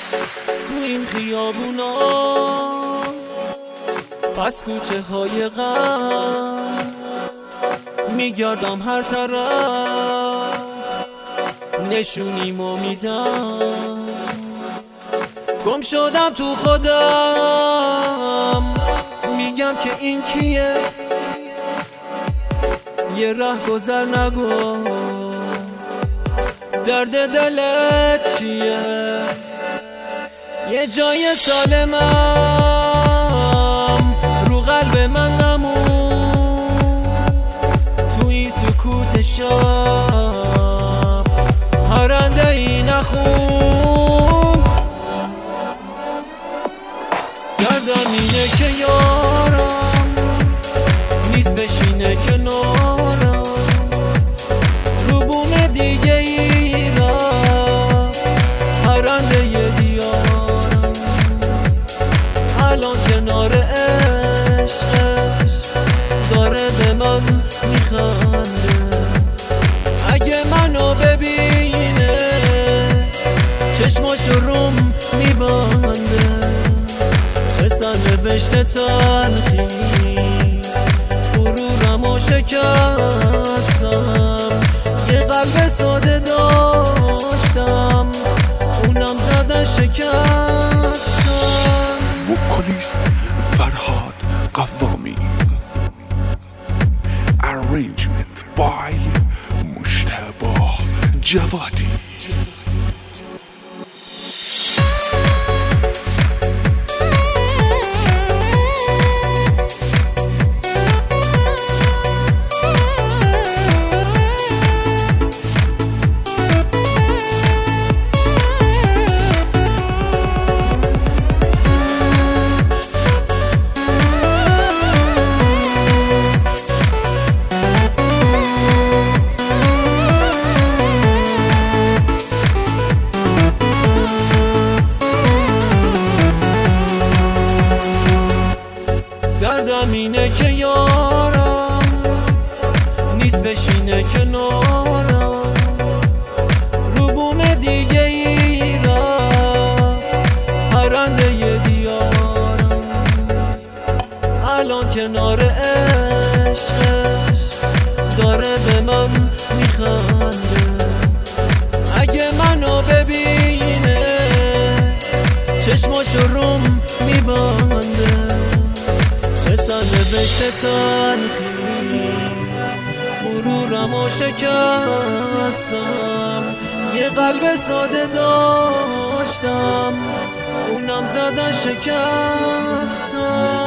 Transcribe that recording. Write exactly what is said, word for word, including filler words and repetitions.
تو این خیابونا پس کوچه های غم میگردم هر طرف نشونیمو میدم، گم شدم تو خودم میگم که این کیه، یه ره گذر نگو درد دلت چیه، یه جای سالمم رو قلب من نمون، تو این سکوت شب پرنده ای نخون، گردم اینه که یارم نیست بشینه کنارم، رو بونه دیگه ای رفت پرنده ی دیارم، الان کنار عشقش داره به من میخنده، اگه منو ببینه چشماشو روم میبنده، چه سرنوشت تلخی غرورمو شکستم، یه قلب ساده داشتم اونم زدن شکستم. وکالیست فرهاد قوامی، arrangement by مجتبی جوادی. دردم اینه که یارم نیست بشینه کنارم، رو بونه دیگه ای رفت پرنده ی دیارم، الان کنار عشقش داره به من میخنده، اگه منو ببینه چشماشو روم میبنده، سرنوشت تلخی غرورمو شکستم، یه قلب ساده داشتم اونم زدن شکستم.